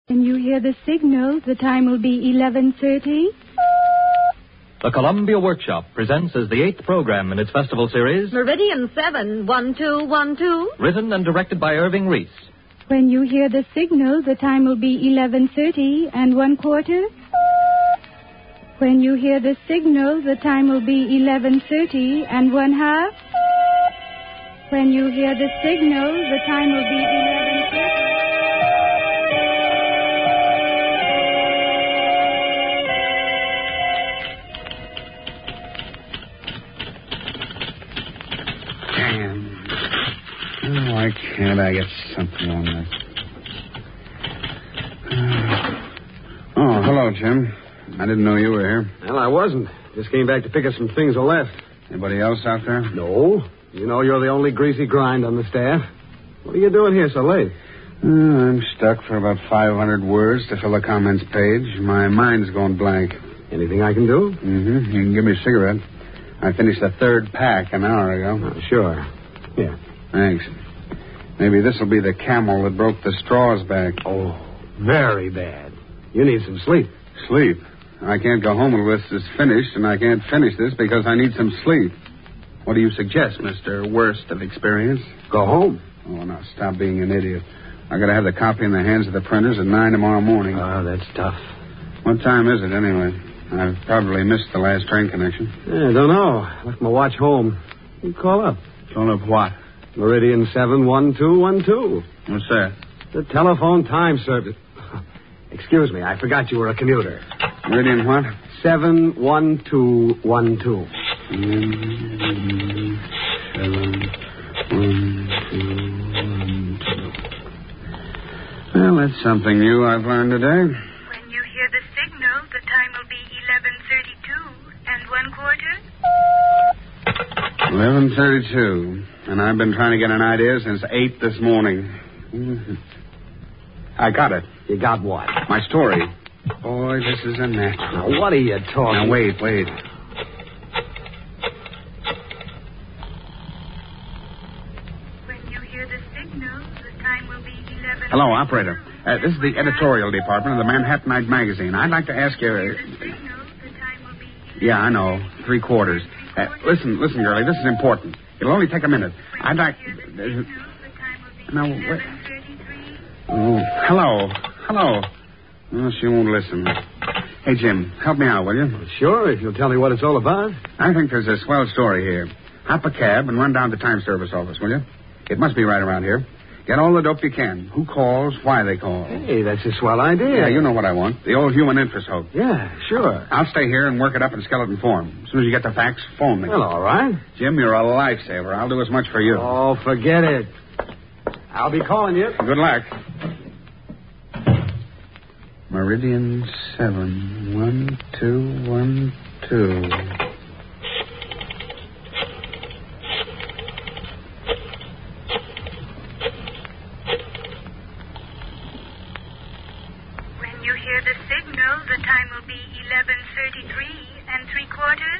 When you hear the signal, the time will be 11:30. The Columbia Workshop presents as the 8th program in its festival series, Meridian 7, 1212. written and directed by Irving Reese. When you hear the signal, the time will be 11:30 and 1/4. When you hear the signal, the time will be 11:30 and 1/2. When you hear the signal, the time will be 11:30. Why can't I get something on this? Oh, hello, Jim. I didn't know you were here. Well, I wasn't. Just came back to pick up some things I left. Anybody else out there? No. You know you're the only greasy grind on the staff. What are you doing here so late? I'm stuck for about 500 words to fill the comments page. My mind's going blank. Anything I can do? Mm-hmm. You can give me a cigarette. I finished the 3rd pack an hour ago. Oh, sure. Yeah. Thanks. Maybe this will be the camel that broke the straw's back. Oh, very bad. You need some sleep. Sleep? I can't go home until this is finished, and I can't finish this because I need some sleep. What do you suggest, Mr. Worst of Experience? Go home. Oh, now, stop being an idiot. I got to have the copy in the hands of the printers at 9 tomorrow morning. Oh, that's tough. What time is it, anyway? I've probably missed the last train connection. I don't know. Left my watch home. You call up. Call up what? Meridian 7, 1212. What's that? The telephone time service. Excuse me, I forgot you were a commuter. Meridian what? 71212. 71212. Well, that's something new I've learned today. When you hear the signal, the time will be 11:32 and 1/4. 11:32. And I've been trying to get an idea since 8 this morning. Mm-hmm. I got it. You got what? My story. Boy, this is a natural. Now, what are you talking? Now, wait. When you hear the signal, the time will be 11. Hello, operator. This is the editorial department of the Manhattanite magazine. I'd like to ask you... The signal, the time will be 11. Yeah, I know. 3/4. Listen, girlie, this is important. It'll only take a minute. I'd like... No, wait. Oh, hello. Oh, she won't listen. Hey, Jim, help me out, will you? Sure, if you'll tell me what it's all about. I think there's a swell story here. Hop a cab and run down to time service office, will you? It must be right around here. Get all the dope you can. Who calls, why they call. Hey, that's a swell idea. Yeah, you know what I want. The old human interest hope. Yeah, sure. I'll stay here and work it up in skeleton form. As soon as you get the facts, phone me. Well, all right. Jim, you're a lifesaver. I'll do as much for you. Oh, forget it. I'll be calling you. Good luck. Meridian 7, 1212. When you hear the signal, the time will be 11:33 and 3/4.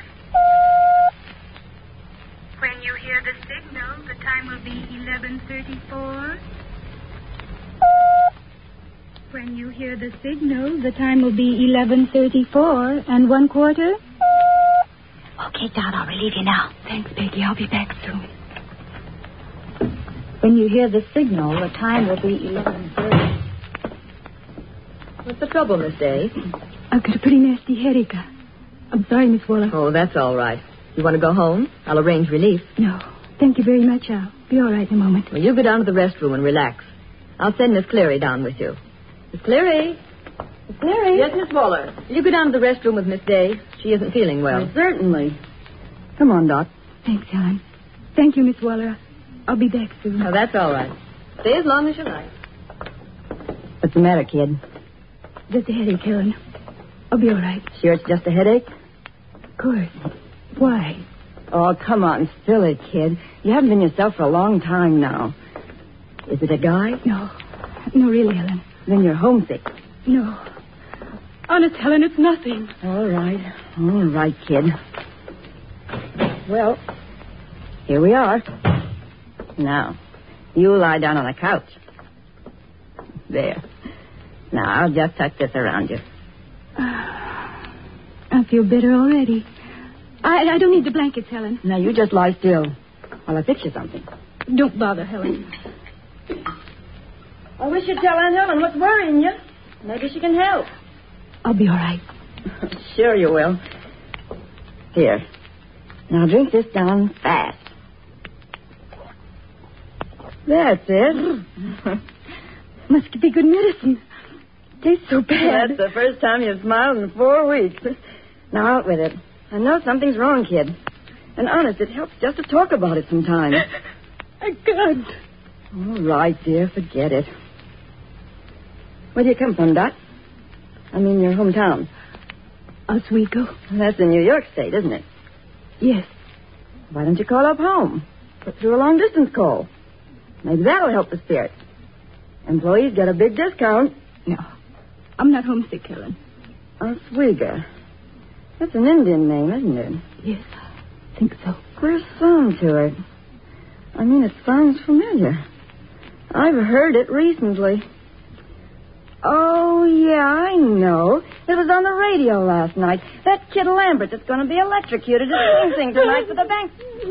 When you hear the signal, the time will be 11:34. When you hear the signal, the time will be 11:34 and 1/4. Okay, Don, I'll relieve you now. Thanks, Peggy. I'll be back soon. When you hear the signal, the time will be 11:30. What's the trouble, Miss Day? I've got a pretty nasty headache. I'm sorry, Miss Waller. Oh, that's all right. You want to go home? I'll arrange relief. No, thank you very much. I'll be all right in a moment. Well, you go down to the restroom and relax. I'll send Miss Cleary down with you. Miss Cleary? Miss Cleary? Yes, Miss Waller. Will you go down to the restroom with Miss Day? She isn't feeling well. Certainly. Come on, Doc. Thanks, Helen. Thank you, Miss Waller. I'll be back soon. Oh, that's all right. Stay as long as you like. What's the matter, kid? Just a headache, Helen. I'll be all right. Sure it's just a headache? Of course. Why? Oh, come on, silly kid. You haven't been yourself for a long time now. Is it a guy? No. No, really, Helen. Then you're homesick. No. Honest, Helen, it's nothing. All right, kid. Well, here we are. Now, you lie down on the couch. There. Now, I'll just tuck this around you. I feel better already. I don't need the blankets, Helen. Now, you just lie still while I fix you something. Don't bother, Helen. I wish you'd tell Aunt Helen what's worrying you. Maybe she can help. I'll be all right. Sure you will. Here. Now, drink this down fast. That's it. Must be good medicine. Tastes so bad. That's the first time you've smiled in 4 weeks. Now, out with it. I know something's wrong, kid. And honest, it helps just to talk about it sometimes. I can't. All right, dear, forget it. Where do you come from, Dot? I mean, your hometown. Oswego. That's in New York State, isn't it? Yes. Why don't you call up home? Put through a long-distance call. Maybe that'll help the spirits. Employees get a big discount. No. I'm not homesick, Helen. Oswego. That's an Indian name, isn't it? Yes, I think so. Queer sound to it. I mean, it sounds familiar. I've heard it recently. Oh, yeah, I know. It was on the radio last night. That kid Lambert that's going to be electrocuted at Sing Sing tonight for the bank.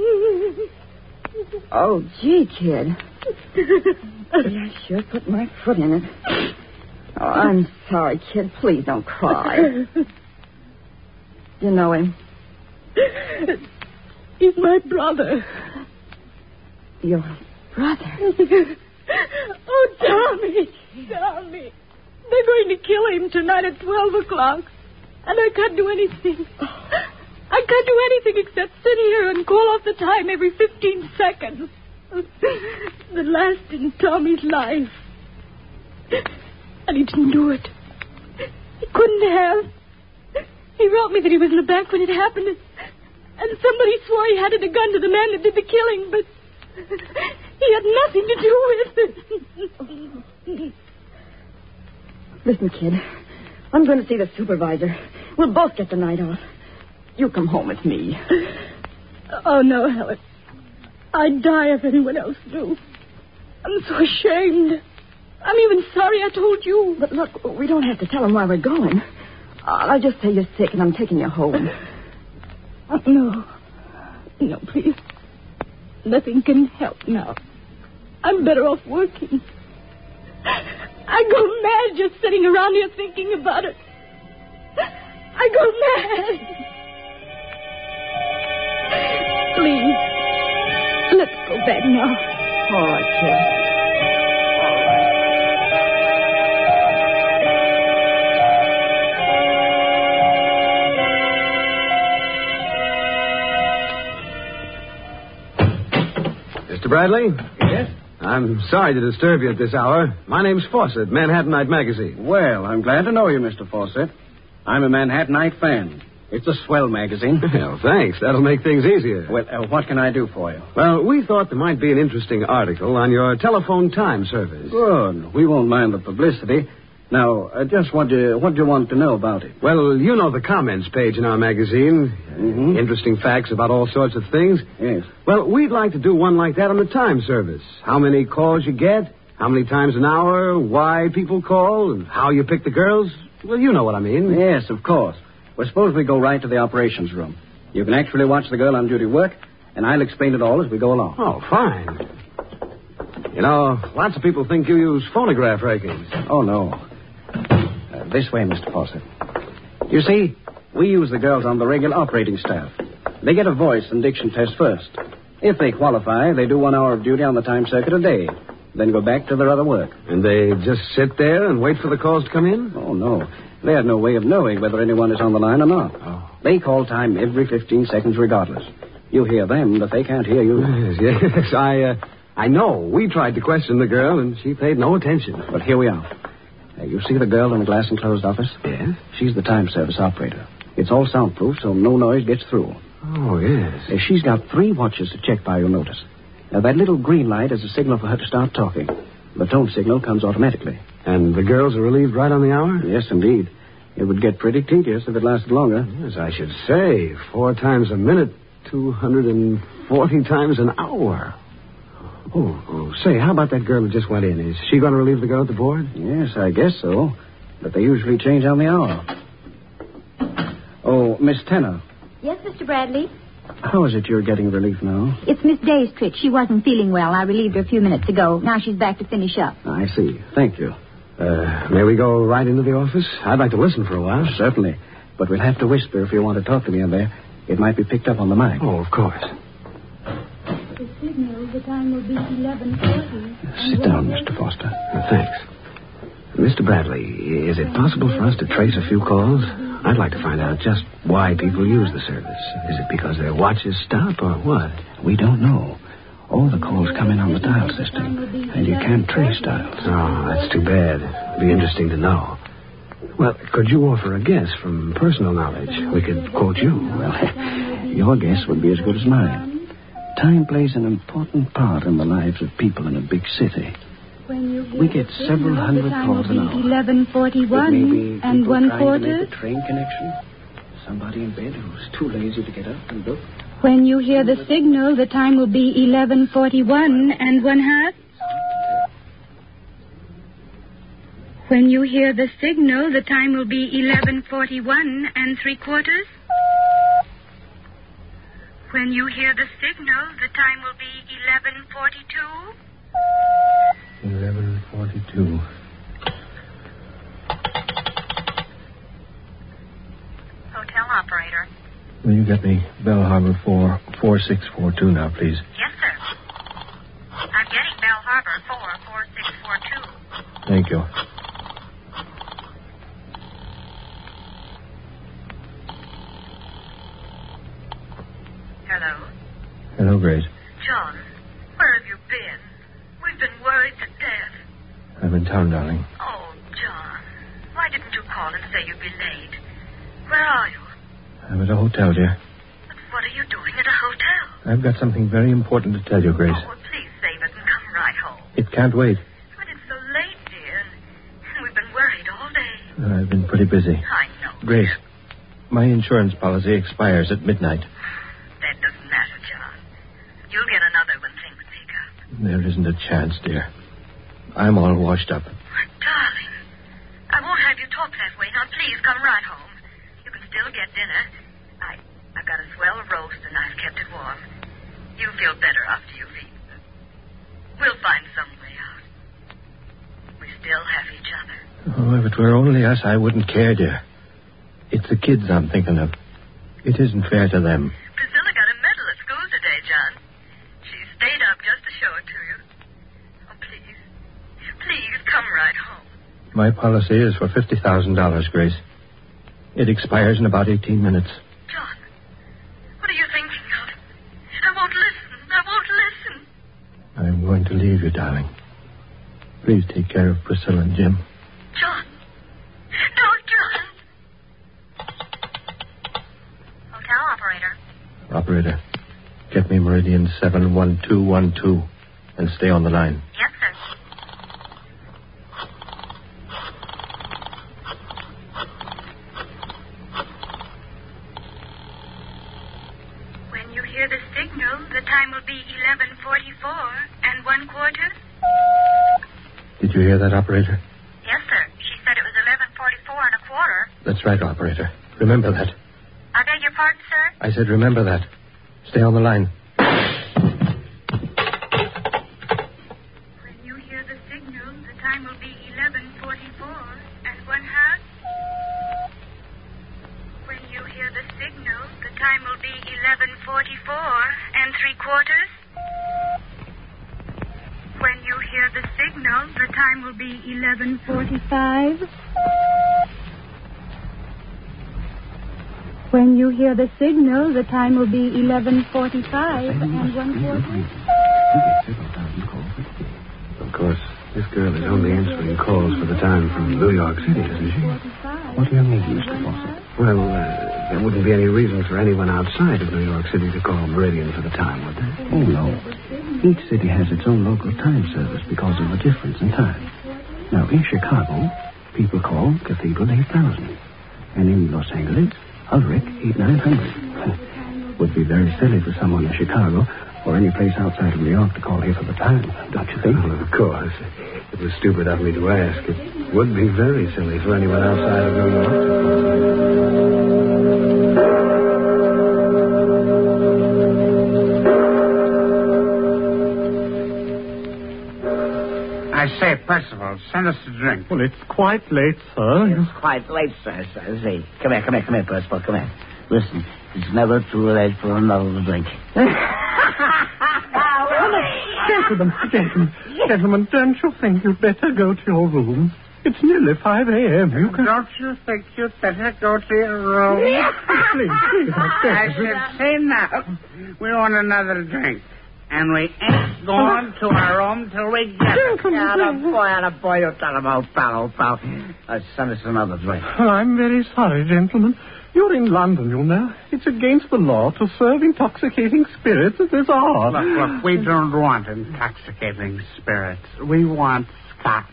Oh, gee, kid. I sure put my foot in it. Oh, I'm sorry, kid. Please don't cry. You know him? He's my brother. Your brother? Oh, Tommy. Tommy. They're going to kill him tonight at 12 o'clock. And I can't do anything. I can't do anything except sit here and call off the time every 15 seconds. The last in Tommy's life. And he didn't do it. He couldn't have. He wrote me that he was in the back when it happened. And somebody swore he handed a gun to the man that did the killing, but he had nothing to do with it. Listen, kid. I'm going to see the supervisor. We'll both get the night off. You come home with me. Oh, no, Helen. I'd die if anyone else knew. I'm so ashamed. I'm even sorry I told you. But look, we don't have to tell him where we're going. I'll just say you're sick and I'm taking you home. No. No, please. Nothing can help now. I'm better off working. I go mad just sitting around here thinking about it. I go mad. Please, let's go back now. All right, kid. Mr. Bradley? Yes? I'm sorry to disturb you at this hour. My name's Fawcett, Manhattanite Magazine. Well, I'm glad to know you, Mr. Fawcett. I'm a Manhattanite fan. It's a swell magazine. Well, thanks. That'll make things easier. Well, what can I do for you? Well, we thought there might be an interesting article on your telephone time service. Good. We won't mind the publicity. Now, just what do you want to know about it? Well, you know the comments page in our magazine. Mm-hmm. Interesting facts about all sorts of things. Yes. Well, we'd like to do one like that on the time service. How many calls you get, how many times an hour, why people call, and how you pick the girls. Well, you know what I mean. Yes, of course. Well, suppose we go right to the operations room. You can actually watch the girl on duty work, and I'll explain it all as we go along. Oh, fine. You know, lots of people think you use phonograph rakings. Oh, no. This way, Mr. Fawcett. You see, we use the girls on the regular operating staff. They get a voice and diction test first. If they qualify, they do 1 hour of duty on the time circuit a day, then go back to their other work. And they just sit there and wait for the calls to come in? Oh, no. They have no way of knowing whether anyone is on the line or not. Oh. They call time every 15 seconds regardless. You hear them, but they can't hear you. Yes. I know. We tried to question the girl, and she paid no attention. But here we are. You see the girl in the glass-enclosed office? Yes? She's the time service operator. It's all soundproof, so no noise gets through. Oh, yes. She's got 3 watches to check by, you'll notice. Now, that little green light is a signal for her to start talking. The tone signal comes automatically. And the girls are relieved right on the hour? Yes, indeed. It would get pretty tedious if it lasted longer. Yes, I should say. 4 times a minute, 240 times an hour. Oh, say, how about that girl who just went in? Is she going to relieve the girl at the board? Yes, I guess so. but they usually change on the hour. Oh, Miss Tanner, Yes, Mr. Bradley? how is it you're getting relief now? It's Miss Day's trick. She wasn't feeling well. I relieved her a few minutes ago. Now she's back to finish up. I see. Thank you. May we go right into the office? I'd like to listen for a while. Certainly. But we'll have to whisper if you want to talk to me in there. It might be picked up on the mic. Oh, of course. The signal, the time will be 11:40. Sit down, Mr. Foster. Thanks. Mr. Bradley, is it possible for us to trace a few calls? I'd like to find out just why people use the service. Is it because their watches stop or what? We don't know. All the calls come in on the dial system, and you can't trace dials. Oh, that's too bad. It'd be interesting to know. Well, could you offer a guess from personal knowledge? We could quote you. Well, your guess would be as good as mine. Time plays an important part in the lives of people in a big city. We get several hundred calls an hour. 11:41 and 1/4. To make a train connection. Somebody in bed who's too lazy to get up and look. When you hear the signal, the time will be 11:41 and 1/2. When you hear the signal, the time will be 11:41 and 3/4. When you hear the signal, the time will be 11:42. 11:42. Hotel operator. Will you get me Bell Harbor 44642 now, please? Yes, sir. I'm getting Bell Harbor 44642. Thank you. Hello? Hello, Grace. John, where have you been? We've been worried to death. I'm in town, darling. Oh, John, why didn't you call and say you'd be late? Where are you? I'm at a hotel, dear. But what are you doing at a hotel? I've got something very important to tell you, Grace. Oh, please save it and come right home. It can't wait. But it's so late, dear, and we've been worried all day. I've been pretty busy. I know. Grace, my insurance policy expires at midnight. That doesn't matter, John. You'll get another when things pick up. There isn't a chance, dear. I'm all washed up. My darling, I won't have you talk that way. Now, please come right home. You can still get dinner. I've got a swell roast, and I've kept it warm. You'll feel better after you've eaten. We'll find some way out. We still have each other. Oh, if it were only us, I wouldn't care, dear. It's the kids I'm thinking of. It isn't fair to them. Priscilla got a medal at school today, John. She stayed up just to show it to you. Oh, please. Please, come right home. My policy is for $50,000, Grace. It expires in about 18 minutes. John, what are you thinking of? I won't listen. I won't listen. I'm going to leave you, darling. Please take care of Priscilla and Jim. John. No, John. Hotel operator. Operator, get me Meridian 71212 and stay on the line. Yes, sir. When you hear the signal, the time will be 11:44 and 1/4. Did you hear that, operator? Yes, sir. She said it was 11:44 and 1/4. That's right, operator. Remember that. I beg your pardon, sir? I said remember that. Stay on the line. When you hear the signal, the time will be 11:44 and 1/2. When you hear the signal, the time will be 11:44 and 3/4. When you hear the signal, the time will be 11:45. When you hear the signal, the time will be 11:45 and 1/4. Of course, this girl is only answering calls for the time from New York City, isn't she? What do you mean, Mr. Fawcett? Well, there wouldn't be any reason for anyone outside of New York City to call Meridian for the time, would there? Oh, no. Each city has its own local time service because of the difference in time. Now, in Chicago, people call Cathedral 8000. And in Los Angeles, Ulrich 8900. Would be very silly for someone in Chicago or any place outside of New York to call here for the Times, don't you think? Well, of course. It was stupid of me to ask. It would be very silly for anyone outside of New York to call. I say, Percival, send us a drink. Well, it's quite late, sir. It's quite late, sir. See, come here, Percival, come here. Listen, it's never too late for another drink. Gentlemen, don't you think you'd better go to your room? It's nearly 5 a.m. Don't you think you'd better go to your room? Please, I should say now, we want another drink. And we ain't going to our room till we get it. Attaboy, you tell him, old pal. Send us another drink. Well, I'm very sorry, gentlemen. You're in London, you know. It's against the law to serve intoxicating spirits at this hour. Look, we don't want intoxicating spirits. We want scotch.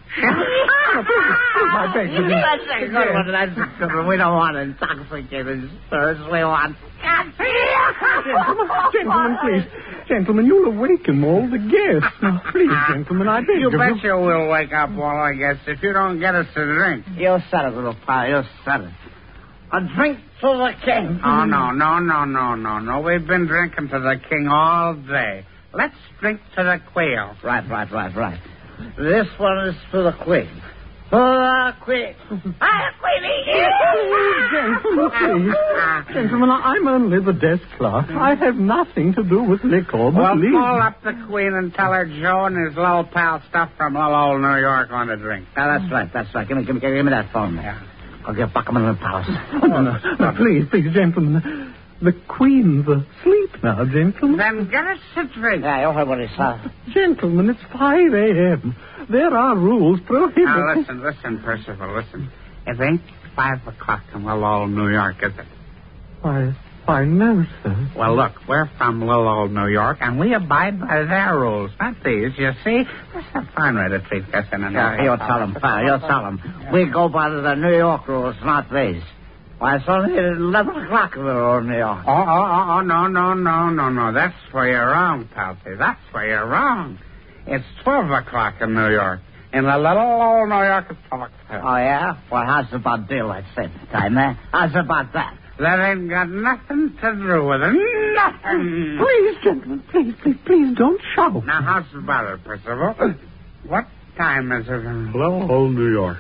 I beg you. We don't want intoxicating spirits. We want scotch. Gentlemen, please. Gentlemen, you'll awaken all the guests. Now, please, gentlemen, I beg you. You betcha we'll wake up all our guests if you don't get us a drink. You said it, little pal. You said it. A drink to the king. Oh, no. We've been drinking to the king all day. Let's drink to the quail. Right. This one is for the queen. For the queen. Gentlemen, I'm only the desk clerk. I have nothing to do with liquor. Well, call up the queen and tell her Joe and his little pal stuff from little old New York want a drink. That's right. Give me that phone there. Yeah. I'll get Buckingham Palace. No, please, gentlemen. The Queen's asleep now, gentlemen. Then get us a drink. Yeah, you heard what he said. Gentlemen, it's 5 a.m. There are rules prohibited. Now, listen, Percival, listen. It ain't 5 o'clock in little old New York, is it? I know, sir. Well, look, we're from little old New York, and we abide by their rules, not these, you see. That's a fine way to treat us in a you tell them, pal, you tell them. We go by the New York rules, not these. Why, it's only 11 o'clock in little old New York. Oh, no. That's where you're wrong, Palsy. That's where you're wrong. It's 12 o'clock in New York. In the little old New York, it's 12 o'clock. Oh, yeah? Well, how's about daylight saving time, eh? How's about that? That ain't got nothing to do with it. Nothing. Please, gentlemen, please don't shout. Now, how's about it, Percival? What time is it in little old New York?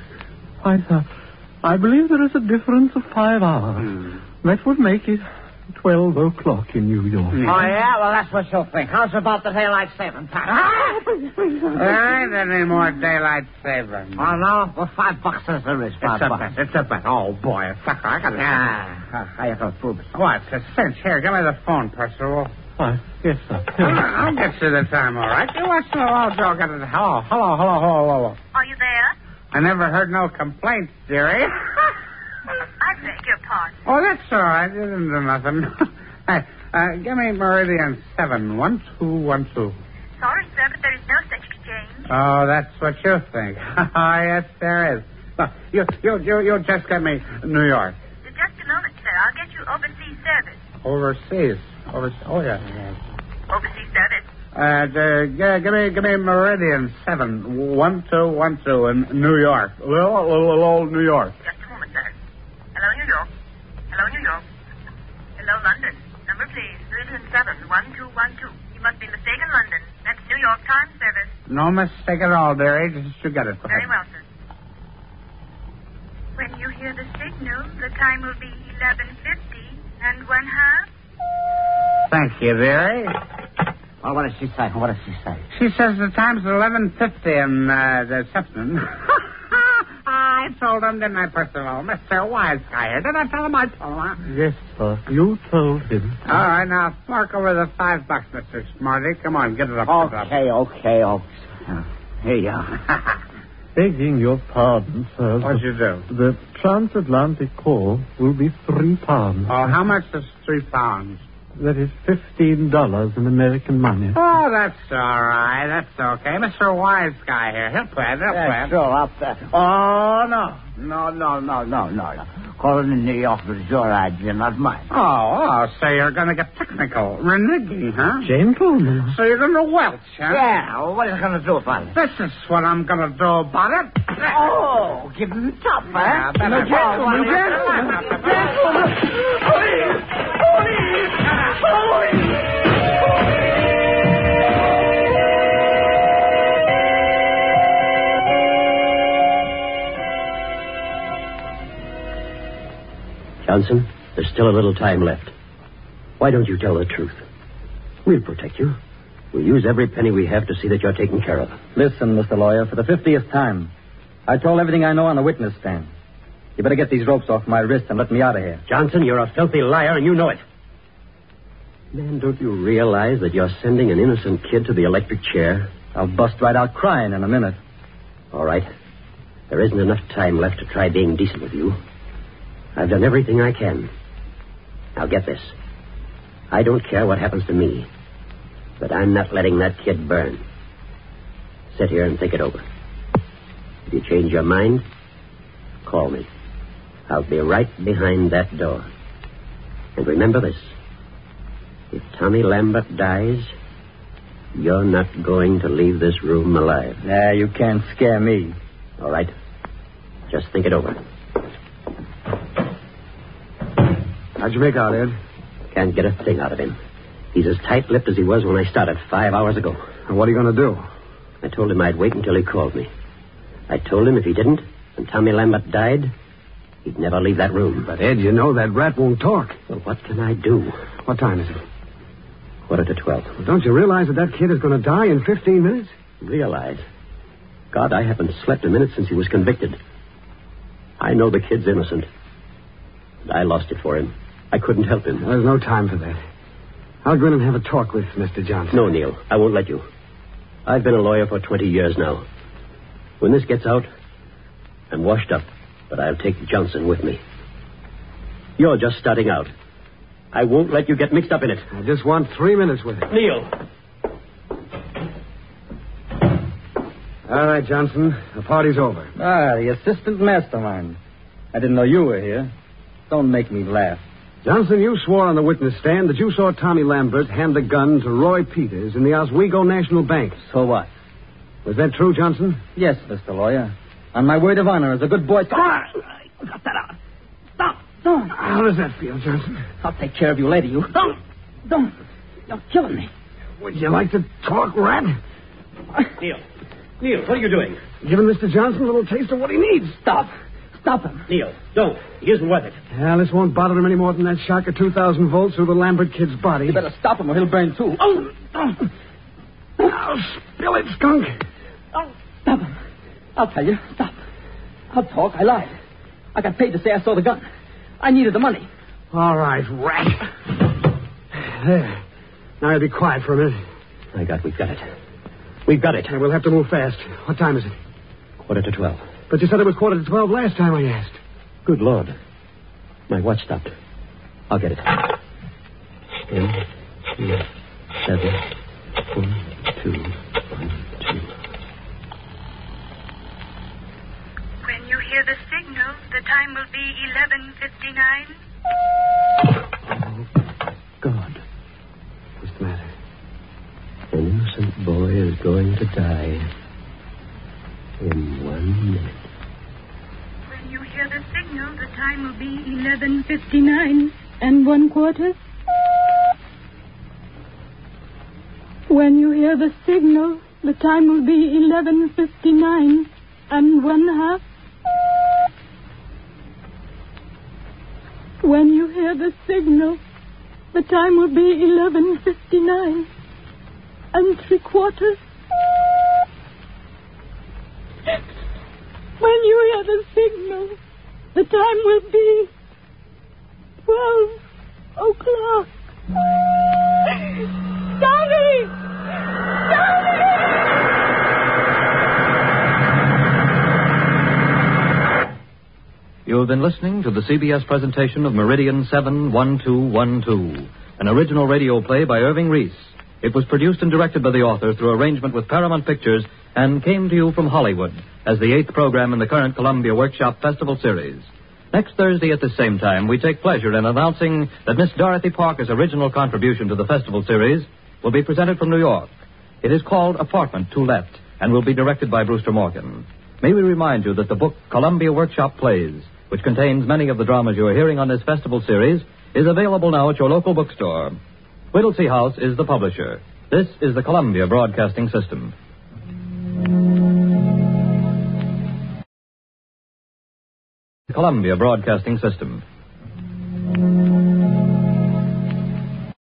I believe there is a difference of 5 hours. That would make it 12 o'clock in New York. Oh, yeah? Well, that's what you'll think. How's about the daylight saving time? There ain't any more daylight saving. Oh, no? Well, $5 is there is. It's a bet. Oh, boy, a sucker. I got it. How you going to prove it? What? It's a cinch. Here, give me the phone, Percival. Yes, sir. I'll get you the time, all right? You watch the old Joe get it. Hello. Are you there? I never heard no complaints, dearie. I beg your pardon. Oh, that's all right. You didn't do nothing. Hey, give me Meridian 71212. Sorry, sir, but there is no such exchange. Oh, that's what you think. Yes, there is. Look, you just get me New York. Just a moment, sir. I'll get you overseas service. Overseas? Oh, yeah. Overseas service. Give me Meridian 71212 in New York. Little old New York. Just a moment, sir. Hello, New York. Hello, London. Number, please. Meridian 71212. You must be mistaken, London. That's New York Times service. No mistake at all, dearie. Just you get it. Very well, sir. When you hear the signal, the time will be 11:50 and 1/2. Thank you, dearie. Well, what does she say? She says the time's 11:50 and something. I told him, didn't I, Percival? Mr. Wise Guy here. Did I tell him? Huh? Yes, sir. You told him. All right, now, mark over the $5, Mr. Smarty. Come on, get it up. Okay. Here you are. Begging your pardon, sir. What'd you do? The transatlantic call will be £3. Oh, how much is £3? That is $15 in American money. Oh, that's all right. That's okay. Mr. Wise Guy here. He'll play it. Sure, up there. Oh, no. calling in the office. Your idea, not mine. Oh, so you're going to get technical. Reneging, huh? Gentlemen. So you're going to welch, huh? Yeah, what are you going to do about it? This is what I'm going to do about it. Oh, give him top, huh? Yeah, better Gentlemen. Police! Johnson, there's still a little time left. Why don't you tell the truth? We'll protect you. We'll use every penny we have to see that you're taken care of. Listen, Mr. Lawyer, for the 50th time, I told everything I know on the witness stand. You better get these ropes off my wrist and let me out of here. Johnson, you're a filthy liar, and you know it. Man, don't you realize that you're sending an innocent kid to the electric chair? I'll bust right out crying in a minute. All right. There isn't enough time left to try being decent with you. I've done everything I can. Now get this. I don't care what happens to me, but I'm not letting that kid burn. Sit here and think it over. If you change your mind, call me. I'll be right behind that door. And remember this. If Tommy Lambert dies, you're not going to leave this room alive. Nah, you can't scare me. All right. Just think it over. How'd you make out, Ed? Can't get a thing out of him. He's as tight-lipped as he was when I started 5 hours ago. And what are you going to do? I told him I'd wait until he called me. I told him if he didn't, and Tommy Lambert died, he'd never leave that room. But, Ed, you know that rat won't talk. Well, what can I do? What time is it? 11:45. Well, don't you realize that kid is going to die in 15 minutes? Realize? God, I haven't slept a minute since he was convicted. I know the kid's innocent. And I lost it for him. I couldn't help him. There's no time for that. I'll go in and have a talk with Mr. Johnson. No, Neil. I won't let you. I've been a lawyer for 20 years now. When this gets out, I'm washed up, but I'll take Johnson with me. You're just starting out. I won't let you get mixed up in it. I just want 3 minutes with it. Neil! All right, Johnson. The party's over. Ah, the assistant mastermind. I didn't know you were here. Don't make me laugh. Johnson, you swore on the witness stand that you saw Tommy Lambert hand a gun to Roy Peters in the Oswego National Bank. So what? Was that true, Johnson? Yes, Mr. Lawyer. On my word of honor as a good boy. Got that out. Stop. Don't. How does that feel, Johnson? I'll take care of you later, you. Don't. You're killing me. Would you like to talk, rat? Neil, what are you doing? Giving Mr. Johnson a little taste of what he needs. Stop him. Neil, don't. He isn't worth it. Yeah, this won't bother him any more than that shock of 2,000 volts through the Lambert kid's body. You better stop him or he'll burn too. Oh. Now, spill it, skunk. Oh, stop him. I'll tell you. Stop. I'll talk. I lied. I got paid to say I saw the gun. I needed the money. All right, rat. There. Now you'll be quiet for a minute. We've got it. We've got it. And we'll have to move fast. What time is it? 11:45. But you said it was 11:45 last time I asked. Good Lord. My watch stopped. I'll get it. 10, 9, 7, 1, 2, 1, 2. When you hear the signal, the time will be 11:59. Oh, God. What's the matter? An innocent boy is going to die in 1 minute. When you hear the signal, the time will be 11:59 and 1/4. When you hear the signal, the time will be 11:59 and 1/2. When you hear the signal, the time will be 11:59 and 3/4. When you hear the signal, the time will be 12 o'clock. Tommy! You've been listening to the CBS presentation of Meridian 71212, an original radio play by Irving Reese. It was produced and directed by the author through arrangement with Paramount Pictures and came to you from Hollywood as the 8th program in the current Columbia Workshop Festival series. Next Thursday at the same time, we take pleasure in announcing that Miss Dorothy Parker's original contribution to the festival series will be presented from New York. It is called Apartment to Let and will be directed by Brewster Morgan. May we remind you that the book Columbia Workshop Plays, which contains many of the dramas you are hearing on this festival series, is available now at your local bookstore. Whittlesey House is the publisher. This is the Columbia Broadcasting System. Columbia Broadcasting System.